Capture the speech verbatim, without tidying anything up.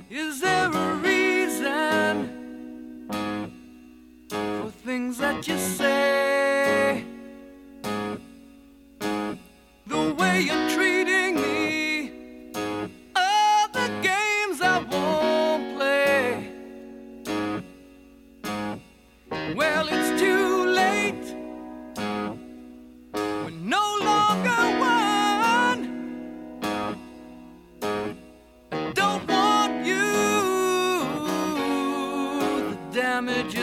Is there a reason for things that you say? The way you're treating me, all the games I won't play. Well, it's too late. We're no longer one. I don't want you. The damage